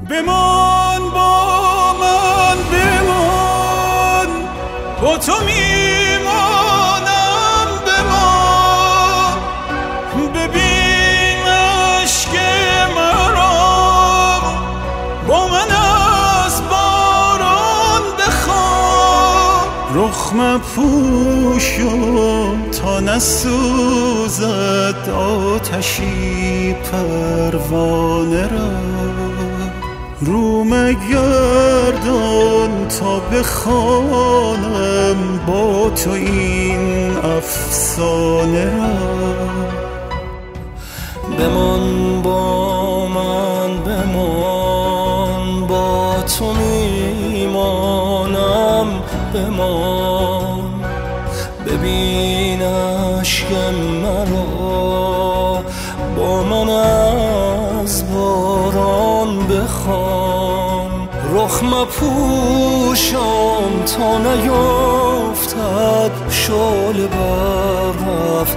بمان با من، بمان با تو میمانم، بمان ببین عشق مرا، با من از باران بخواب. رخ مپوشم تا نسوزد آتشی پروانه را، رو مگردان تا بخوانم با تو این افسانه را. بمان با من، بمان با تو میمانم، بمان ببین عشق مرا، با من از باران بخوان. رخ مپوشم تا نیفتد شعله بررفت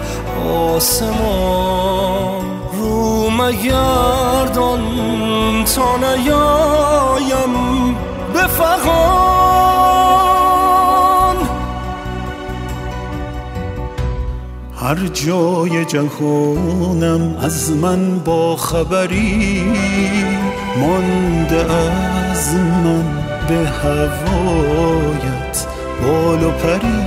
آسمان، رو مگردان تا نیایم به فغان. هر جای جهانم از من با خبری، مانده از من به هوایت بال و پری.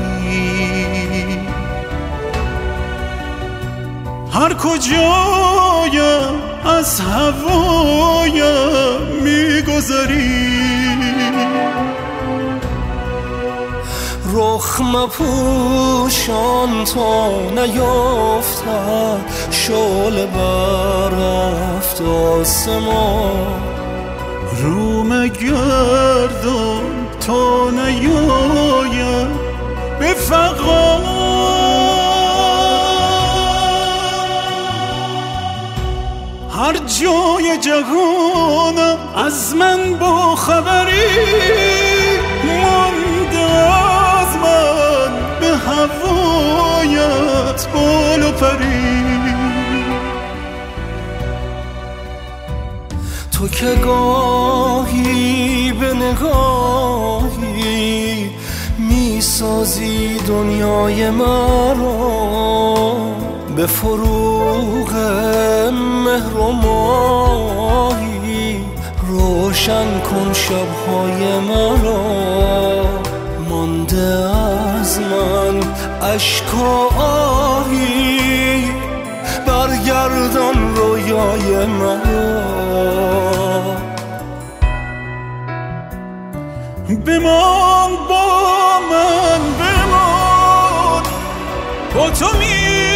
هر کجایم از هوایم میگذری، رخ مپوشان تا نیفتد شعله بررفت آسمان، رو مگردان تا نیایم به فغان. هر جای جهانم از من با خبری، مانده از من به هوایت بال و پری. تو که گاهی به نگاهی میسازی دنیای مرا، به فروغ مهر و ماهی روشن کن شبهای مرا. مانده از من اشک و آهی، برگردان رویای مرا. بمان با من، بمان با تو